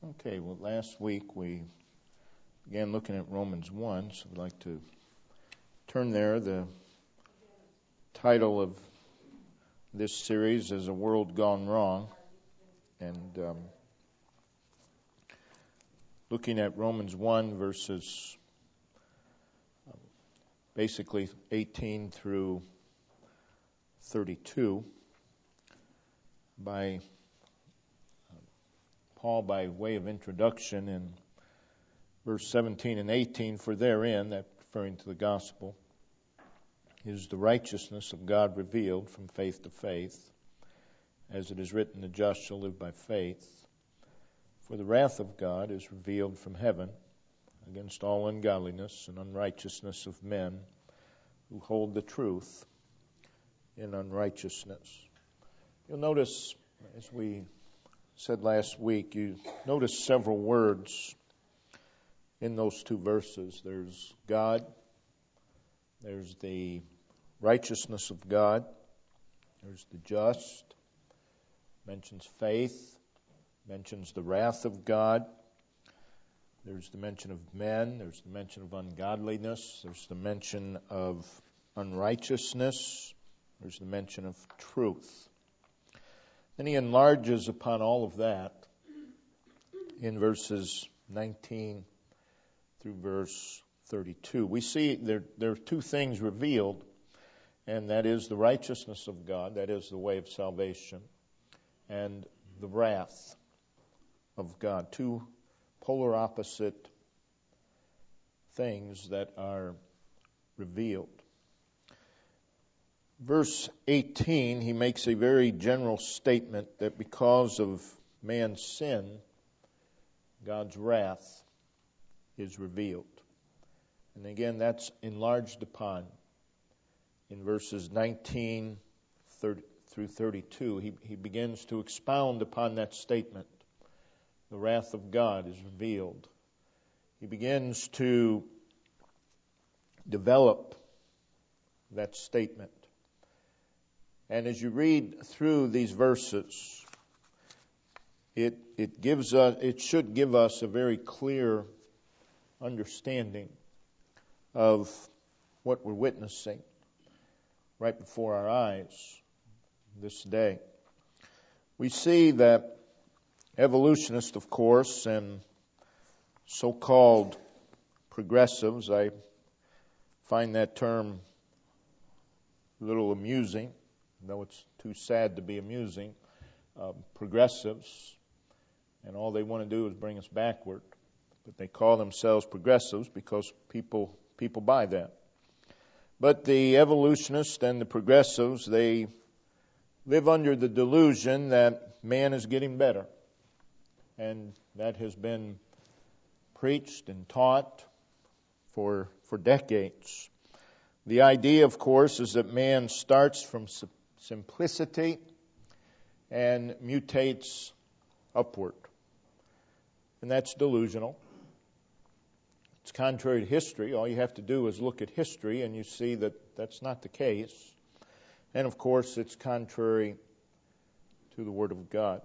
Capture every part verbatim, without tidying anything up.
Okay, well, last week we began looking at Romans one, so I'd like to turn there. The title of this series is A World Gone Wrong, and um, looking at Romans one, verses um, basically eighteen through thirty-two, by Paul, by way of introduction, in verse seventeen and eighteen, for therein, that referring to the gospel, is the righteousness of God revealed from faith to faith, as it is written, the just shall live by faith. For the wrath of God is revealed from heaven against all ungodliness and unrighteousness of men who hold the truth in unrighteousness. You'll notice, as we said last week, you notice several words in those two verses. There's God, there's the righteousness of God, there's the just, mentions faith, mentions the wrath of God, there's the mention of men, there's the mention of ungodliness, there's the mention of unrighteousness, there's the mention of truth. Then he enlarges upon all of that in verses nineteen through verse thirty-two. We see there, there are two things revealed, and that is the righteousness of God, that is the way of salvation, and the wrath of God. Two polar opposite things that are revealed. Verse eighteen, he makes a very general statement that because of man's sin, God's wrath is revealed. And again, that's enlarged upon in verses nineteen through thirty-two. He, he begins to expound upon that statement. The wrath of God is revealed. He begins to develop that statement. And as you read through these verses, it it gives us it should give us a very clear understanding of what we're witnessing right before our eyes this day. We see that evolutionists, of course, and so-called progressives, I find that term a little amusing, though it's too sad to be amusing, uh, progressives, and all they want to do is bring us backward. But they call themselves progressives because people people buy that. But the evolutionists and the progressives, they live under the delusion that man is getting better. And that has been preached and taught for for decades. The idea, of course, is that man starts from simplicity and mutates upward. And that's delusional. It's contrary to history. All you have to do is look at history and you see that that's not the case. And of course, it's contrary to the Word of God.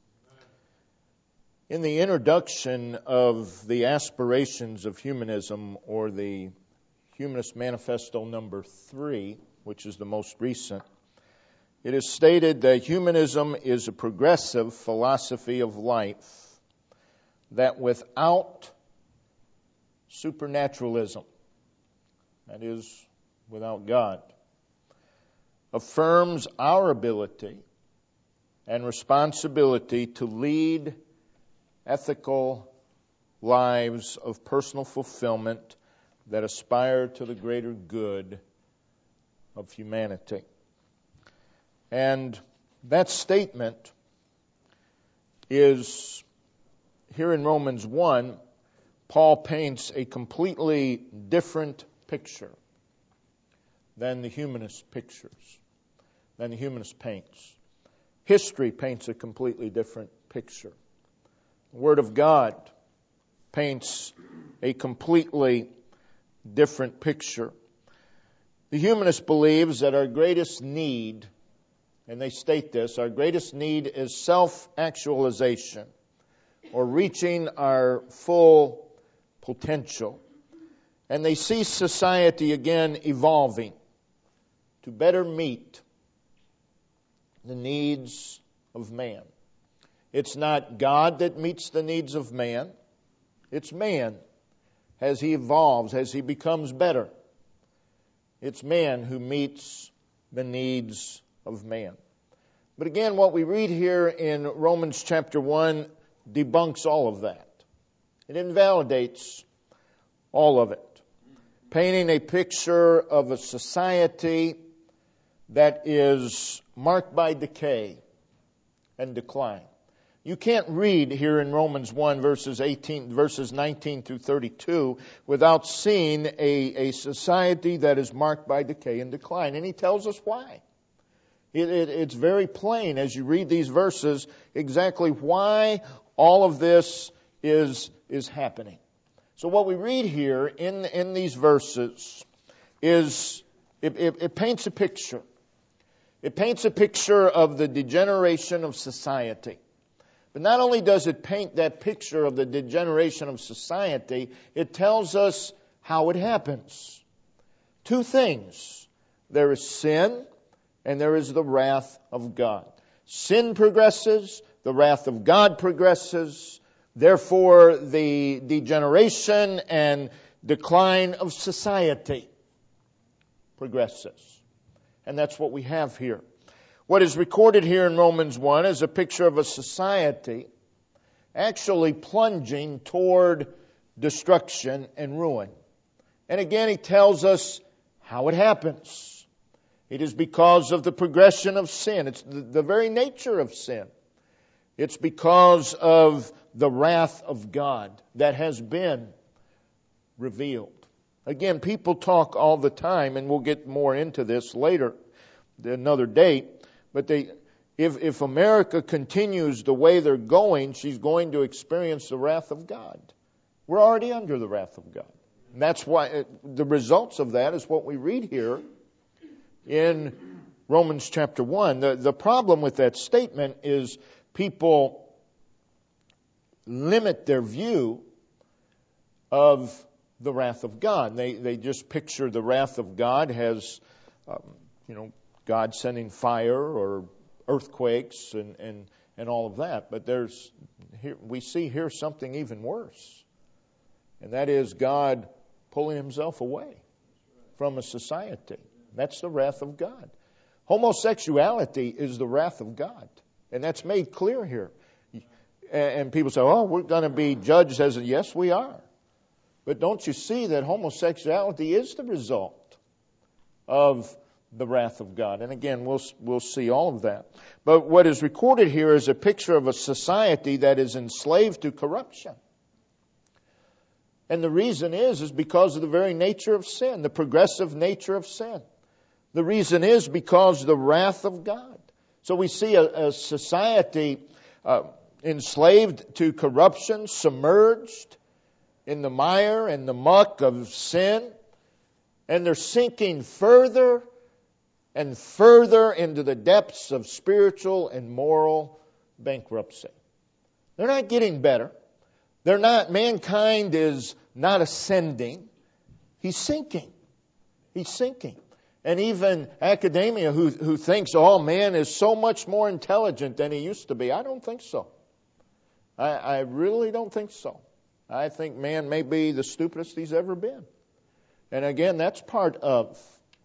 In the introduction of the aspirations of humanism, or the Humanist Manifesto number three, which is the most recent, it is stated that humanism is a progressive philosophy of life that without supernaturalism, that is, without God, affirms our ability and responsibility to lead ethical lives of personal fulfillment that aspire to the greater good of humanity. And that statement is, here in Romans one, Paul paints a completely different picture than the humanist pictures, than the humanist paints. History paints a completely different picture. The Word of God paints a completely different picture. The humanist believes that our greatest need, and they state this, our greatest need is self-actualization. or reaching our full potential. And they see society again evolving to better meet the needs of man. It's not God that meets the needs of man. It's man as he evolves, as he becomes better. It's man who meets the needs of man. But again, what we read here in Romans chapter one debunks all of that. It invalidates all of it, painting a picture of a society that is marked by decay and decline. You can't read here in Romans one verses eighteen, verses nineteen through thirty-two without seeing a, a society that is marked by decay and decline. And he tells us why. It, it, it's very plain as you read these verses exactly why all of this is, is happening. So what we read here in, in these verses is, it, it, it paints a picture. It paints a picture of the degeneration of society. But not only does it paint that picture of the degeneration of society, it tells us how it happens. Two things. There is sin and there is the wrath of God. Sin progresses, the wrath of God progresses. Therefore, the degeneration and decline of society progresses. And that's what we have here. What is recorded here in Romans one is a picture of a society actually plunging toward destruction and ruin. And again, he tells us how it happens. It is because of the progression of sin. It's the, the very nature of sin. It's because of the wrath of God that has been revealed. Again, people talk all the time, and we'll get more into this later, another date. But they, if, if America continues the way they're going, she's going to experience the wrath of God. We're already under the wrath of God. And that's why it, the results of that is what we read here in Romans chapter one. The, the problem with that statement is people limit their view of the wrath of God. They, they just picture the wrath of God as, um, you know, God sending fire or earthquakes and, and, and all of that. But there's here, we see here something even worse. And that is God pulling himself away from a society. That's the wrath of God. Homosexuality is the wrath of God. And that's made clear here. And people say, oh, we're going to be judged as a, yes, we are. But don't you see that homosexuality is the result of the wrath of God? And again, we'll we'll see all of that. But what is recorded here is a picture of a society that is enslaved to corruption. And the reason is, is because of the very nature of sin, the progressive nature of sin. The reason is because of the wrath of God. So we see a, a society uh, enslaved to corruption, submerged in the mire and the muck of sin. And they're sinking further and further into the depths of spiritual and moral bankruptcy. They're not getting better. They're not, mankind is not ascending. He's sinking. He's sinking. And even academia who, who thinks, oh, man is so much more intelligent than he used to be. I don't think so. I, I really don't think so. I think man may be the stupidest he's ever been. And again, that's part of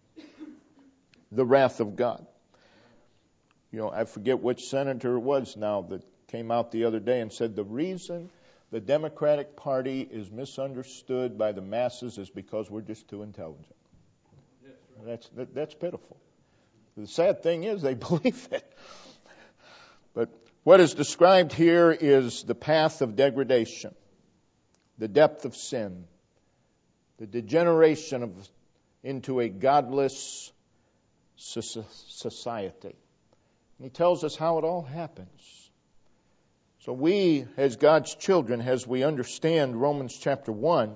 the wrath of God. You know, I forget which senator it was now that came out the other day and said the reason the Democratic Party is misunderstood by the masses is because we're just too intelligent. That's that, that's pitiful. The sad thing is they believe it. But what is described here is the path of degradation, the depth of sin, the degeneration of into a godless society. And he tells us how it all happens. So we, as God's children, as we understand Romans chapter one,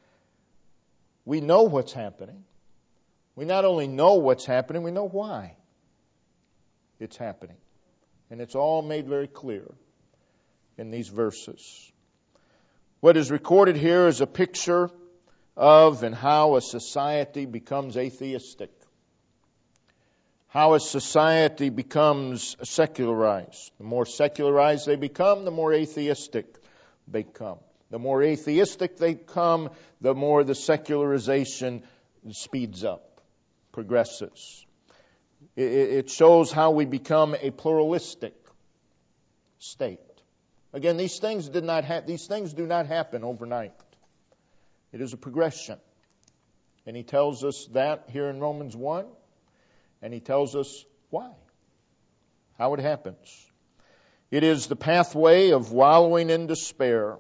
we know what's happening. We not only know what's happening, we know why it's happening. And it's all made very clear in these verses. What is recorded here is a picture of and how a society becomes atheistic. How a society becomes secularized. The more secularized they become, the more atheistic they become. The more atheistic they become, the more the secularization speeds up, progresses. It shows how we become a pluralistic state. Again, these things did not ha- these things do not happen overnight. It is a progression. And he tells us that here in Romans one. And he tells us why, how it happens. It is the pathway of wallowing in despair.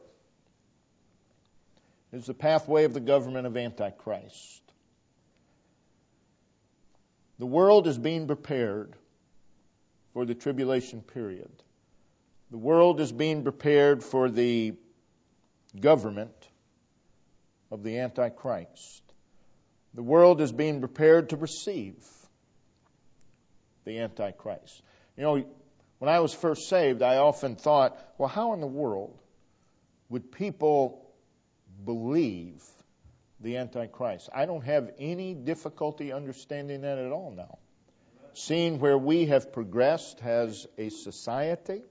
It is the pathway of the government of Antichrist. The world is being prepared for the tribulation period. The world is being prepared for the government of the Antichrist. The world is being prepared to receive the Antichrist. You know, when I was first saved, I often thought, well, how in the world would people believe the Antichrist? I don't have any difficulty understanding that at all now. Seeing where we have progressed as a society,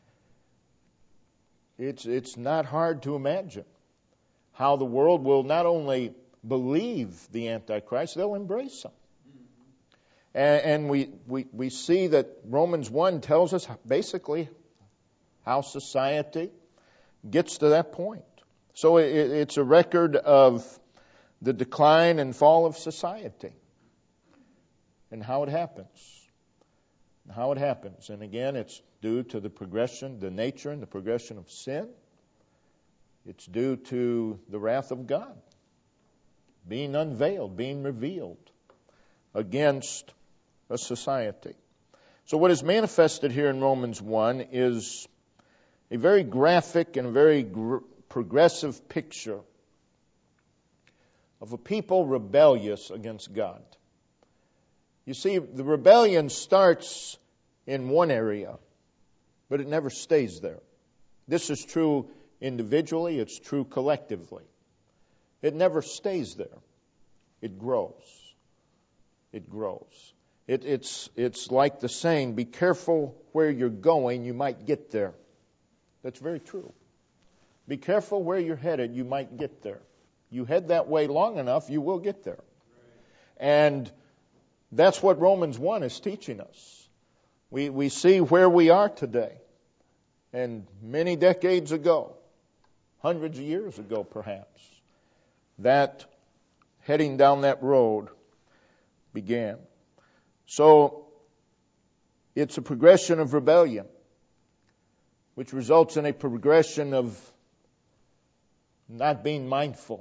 it's it's not hard to imagine how the world will not only believe the Antichrist, they'll embrace him. And we, we, we see that Romans one tells us basically how society gets to that point. So it, it's a record of the decline and fall of society and how it happens. How it happens. And again, it's due to the progression, the nature and the progression of sin. It's due to the wrath of God being unveiled, being revealed against a society. So what is manifested here in Romans one is a very graphic and very gr- progressive picture of a people rebellious against God. You see, the rebellion starts in one area, but it never stays there. This is true individually, it's true collectively. It never stays there. It grows. It grows. It, it's, it's like the saying, be careful where you're going, you might get there. That's very true. Be careful where you're headed, you might get there. You head that way long enough, you will get there. And that's what Romans one is teaching us. We, we see where we are today. And many decades ago, hundreds of years ago perhaps, that heading down that road began. So it's a progression of rebellion, which results in a progression of not being mindful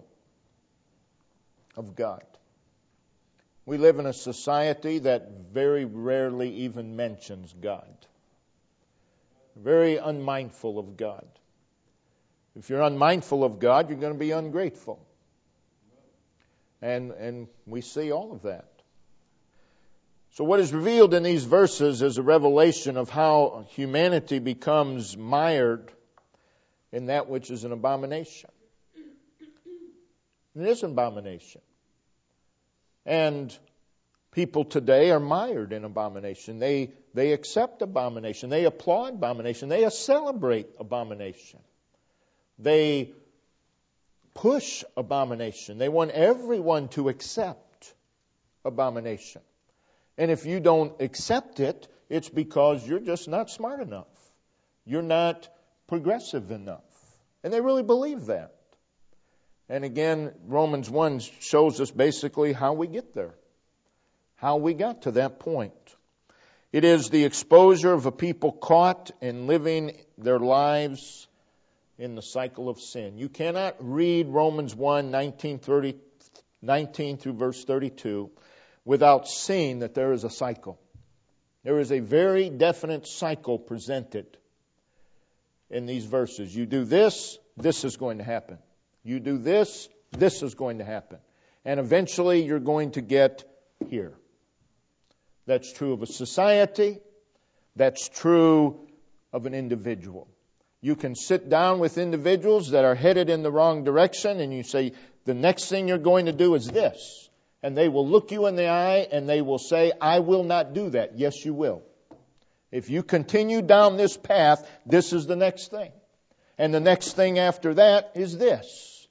of God. We live in a society that very rarely even mentions God. Very unmindful of God. If you're unmindful of God, you're going to be ungrateful. And, and we see all of that. So what is revealed in these verses is a revelation of how humanity becomes mired in that which is an abomination. It is an abomination. And people today are mired in abomination. They, they accept abomination. They applaud abomination. They celebrate abomination. They push abomination. They want everyone to accept abomination. And if you don't accept it, it's because you're just not smart enough. You're not progressive enough. And they really believe that. And again, Romans one shows us basically how we get there. How we got to that point. It is the exposure of a people caught in living their lives in the cycle of sin. You cannot read Romans one, nineteen, thirty, nineteen through verse thirty-two without seeing that there is a cycle. There is a very definite cycle presented in these verses. You do this, this is going to happen. You do this, this is going to happen. And eventually you're going to get here. That's true of a society. That's true of an individual. You can sit down with individuals that are headed in the wrong direction and you say, the next thing you're going to do is this. And they will look you in the eye and they will say, I will not do that. Yes, you will. If you continue down this path, this is the next thing. And the next thing after that is this.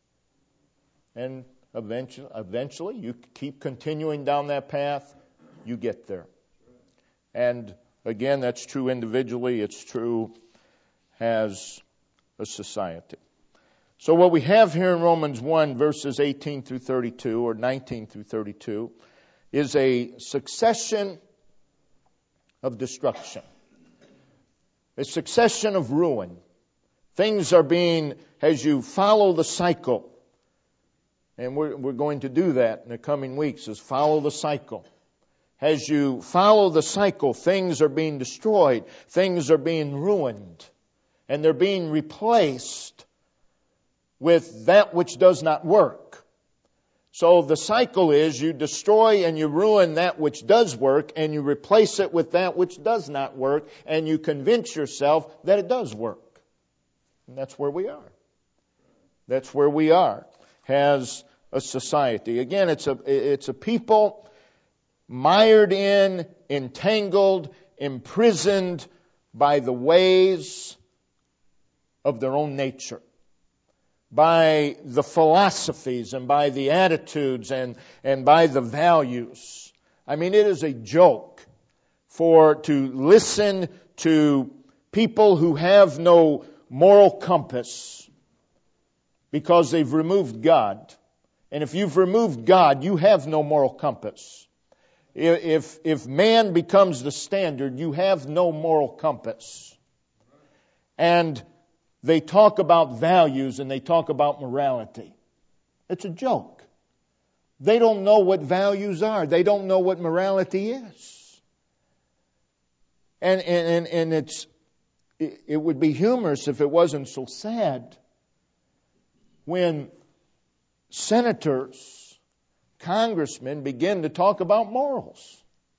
And eventually, eventually you keep continuing down that path, you get there. And again, that's true individually. It's true as a society. So what we have here in Romans one, verses eighteen through thirty-two, or nineteen through thirty-two, is a succession of destruction. A succession of ruin. Things are being, as you follow the cycle, and we're, we're going to do that in the coming weeks, is follow the cycle. As you follow the cycle, things are being destroyed. Things are being ruined. And they're being replaced with that which does not work. So the cycle is you destroy and you ruin that which does work, and you replace it with that which does not work, and you convince yourself that it does work. And that's where we are. That's where we are as a society. Again, it's a, it's a people mired in, entangled, imprisoned by the ways of their own nature, by the philosophies and by the attitudes and, and by the values. I mean, it is a joke for to listen to people who have no moral compass because they've removed God. And if you've removed God, you have no moral compass. If, if man becomes the standard, you have no moral compass. And they talk about values and they talk about morality. It's a joke. They don't know what values are. They don't know what morality is. And, and, and it's, it would be humorous if it wasn't so sad when senators, congressmen begin to talk about morals.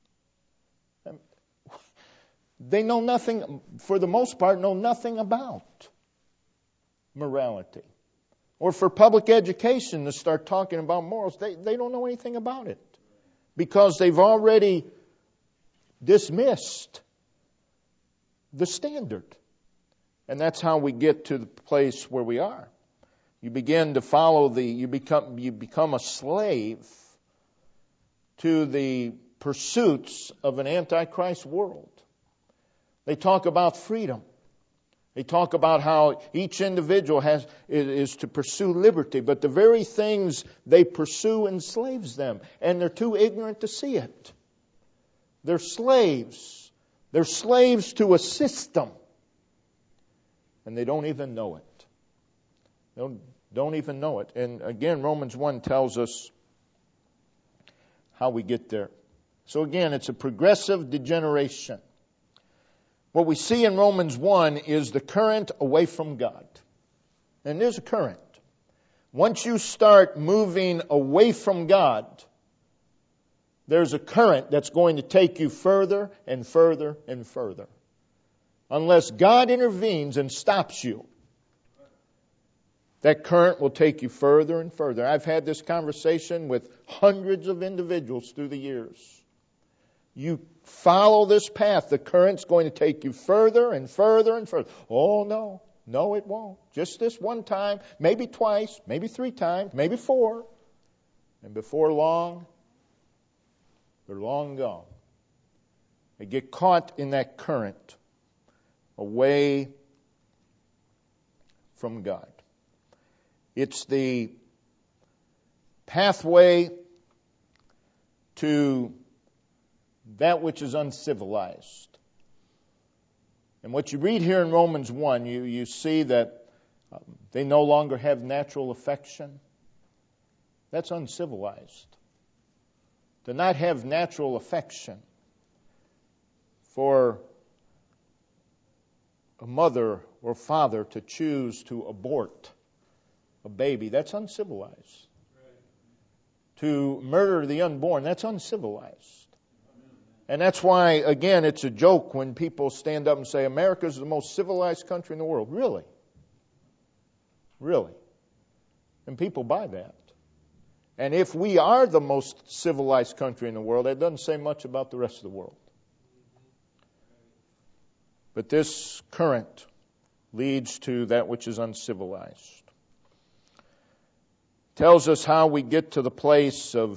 They know nothing, for the most part, know nothing about morality. Or for public education to start talking about morals, they, they don't know anything about it. Because they've already dismissed the standard. And that's how we get to the place where we are. You begin to follow the, you become, you become a slave to the pursuits of an antichrist world. They talk about freedom. They talk about how each individual has is to pursue liberty, but the very things they pursue enslaves them, and they're too ignorant to see it. They're slaves. They're slaves to a system, and they don't even know it. They don't, don't even know it. And again, Romans one tells us how we get there. So again, it's a progressive degeneration. What we see in Romans one is the current away from God. And there's a current. Once you start moving away from God, there's a current that's going to take you further and further and further. Unless God intervenes and stops you, that current will take you further and further. I've had this conversation with hundreds of individuals through the years. You follow this path, the current's going to take you further and further and further. Oh, no. No, it won't. Just this one time, maybe twice, maybe three times, maybe four. And before long, they're long gone. They get caught in that current away from God. It's the pathway to that which is uncivilized. And what you read here in Romans one, you, you see that um, they no longer have natural affection. That's uncivilized. To not have natural affection for a mother or father to choose to abort a baby, that's uncivilized. Right. To murder the unborn, that's uncivilized. And that's why, again, it's a joke when people stand up and say, America is the most civilized country in the world. Really? Really? And people buy that. And if we are the most civilized country in the world, that doesn't say much about the rest of the world. But this current leads to that which is uncivilized. Tells us how we get to the place of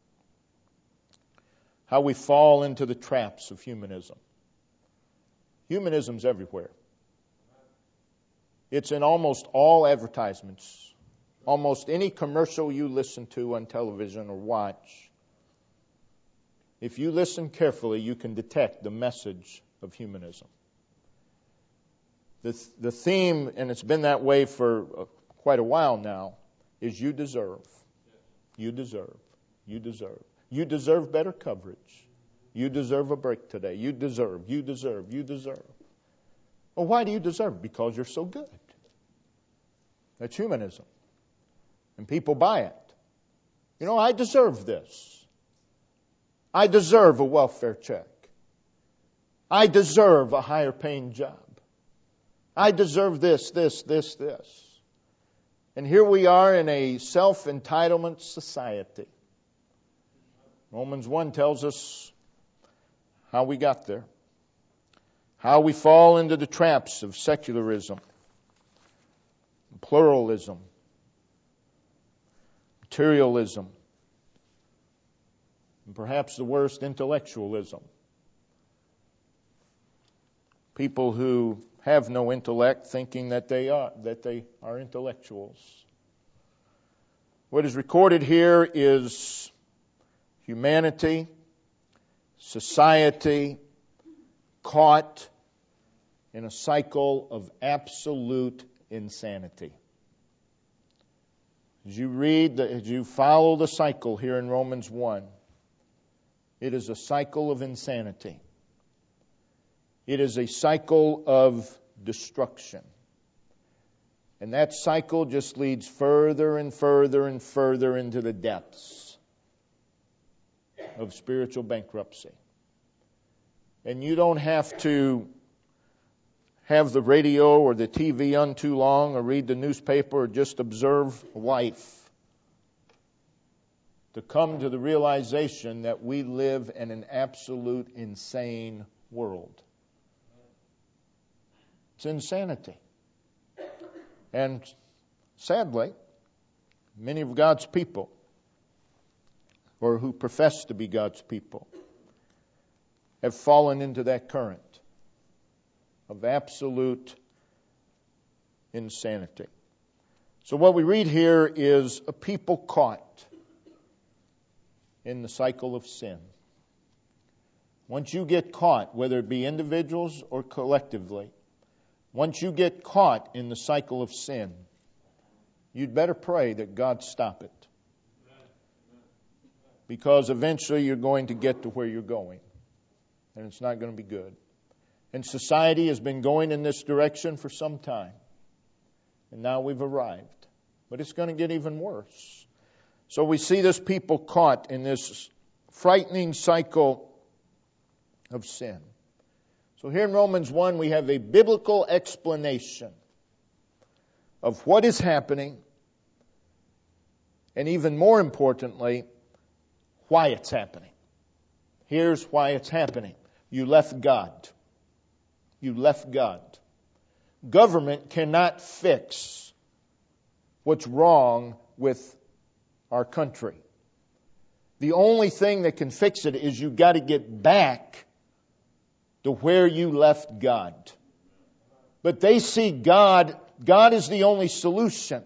how we fall into the traps of humanism. Humanism's everywhere. It's in almost all advertisements. Almost any commercial you listen to on television or watch. If you listen carefully, you can detect the message of humanism. The, the theme, and it's been that way for quite a while now, is you deserve. You deserve. You deserve. You deserve better coverage. You deserve a break today. You deserve. You deserve. You deserve. Well, why do you deserve? Because you're so good. That's humanism. And people buy it. You know, I deserve this. I deserve a welfare check. I deserve a higher paying job. I deserve this, this, this, this. And here we are in a self-entitlement society. Romans one tells us how we got there. How we fall into the traps of secularism, pluralism, materialism, and perhaps the worst, intellectualism. People who have no intellect thinking that they are that they are intellectuals. What is recorded here is humanity, society caught in a cycle of absolute insanity. As you read, the, as you follow the cycle here in Romans one, it is a cycle of insanity. It is a cycle of destruction. And that cycle just leads further and further and further into the depths of spiritual bankruptcy. And you don't have to have the radio or the T V on too long or read the newspaper or just observe life to come to the realization that we live in an absolute insane world. It's insanity. And sadly, many of God's people, or who profess to be God's people, have fallen into that current of absolute insanity. So what we read here is a people caught in the cycle of sin. Once you get caught, whether it be individuals or collectively, once you get caught in the cycle of sin, you'd better pray that God stop it. Because eventually you're going to get to where you're going. And it's not going to be good. And society has been going in this direction for some time. And now we've arrived. But it's going to get even worse. So we see this people caught in this frightening cycle of sin. So here in Romans one, we have a biblical explanation of what is happening, and even more importantly, why it's happening. Here's why it's happening. You left God. You left God. Government cannot fix what's wrong with our country. The only thing that can fix it is you got to get back to where you left God. But they see God, God is the only solution.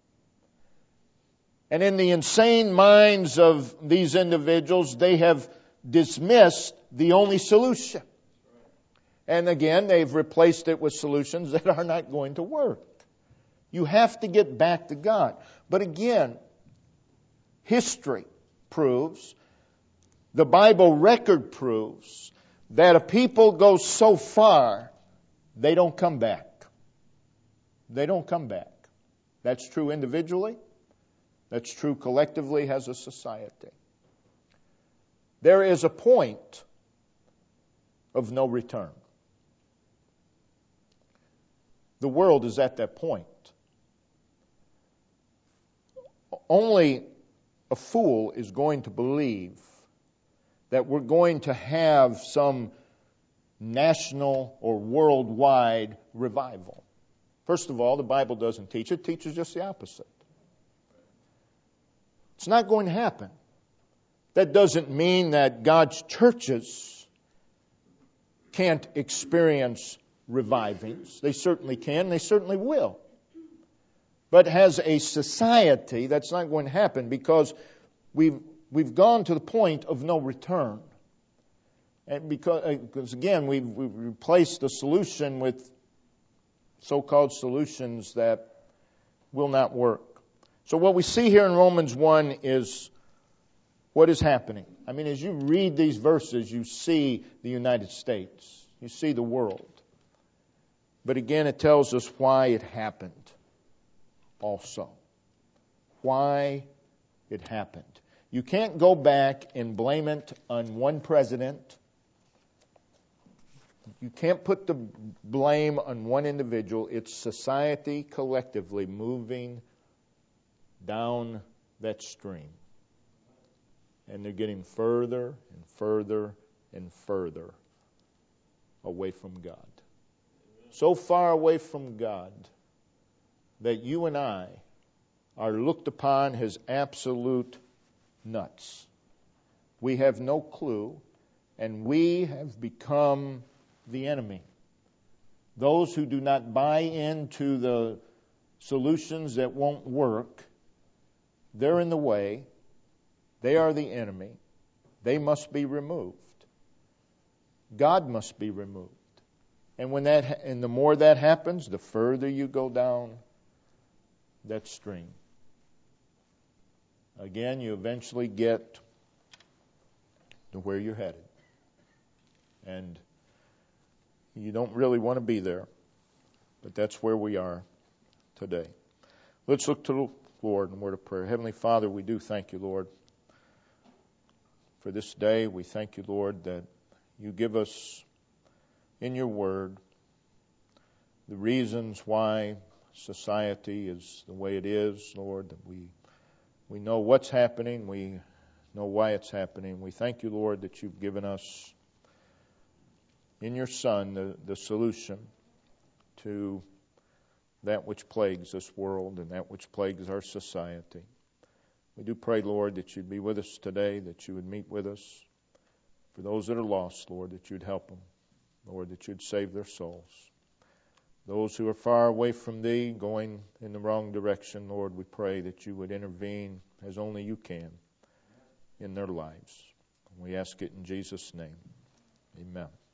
And in the insane minds of these individuals, they have dismissed the only solution. And again, they've replaced it with solutions that are not going to work. You have to get back to God. But again, history proves, the Bible record proves, that a people go so far, they don't come back. They don't come back. That's true individually. That's true collectively as a society. There is a point of no return. The world is at that point. Only a fool is going to believe that we're going to have some national or worldwide revival. First of all, the Bible doesn't teach it. It teaches just the opposite. It's not going to happen. That doesn't mean that God's churches can't experience revivings. They certainly can. They certainly will. But as a society, that's not going to happen because we've we've gone to the point of no return. And because, because again, we've, we've replaced the solution with so-called solutions that will not work. So what we see here in Romans one is what is happening. I mean, as you read these verses, you see the United States. You see the world. But again, it tells us why it happened also. Why it happened. You can't go back and blame it on one president. You can't put the blame on one individual. It's society collectively moving down that stream. And they're getting further and further and further away from God. So far away from God that you and I are looked upon as absolute nuts. We have no clue, and we have become the enemy. Those who do not buy into the solutions that won't work, they're in the way. They are the enemy. They must be removed. God must be removed. And when that, and the more that happens, the further you go down that stream. Again, you eventually get to where you're headed. And you don't really want to be there. But that's where we are today. Let's look to the Lord in a word of prayer. Heavenly Father, we do thank you, Lord, for this day. We thank you, Lord, that you give us in your word the reasons why society is the way it is, Lord, that we we know what's happening, we know why it's happening. We thank you, Lord, that you've given us in your Son the, the solution to that which plagues this world and that which plagues our society. We do pray, Lord, that you'd be with us today, that you would meet with us. For those that are lost, Lord, that you'd help them. Lord, that you'd save their souls. Those who are far away from thee, going in the wrong direction, Lord, we pray that you would intervene as only you can in their lives. We ask it in Jesus' name. Amen.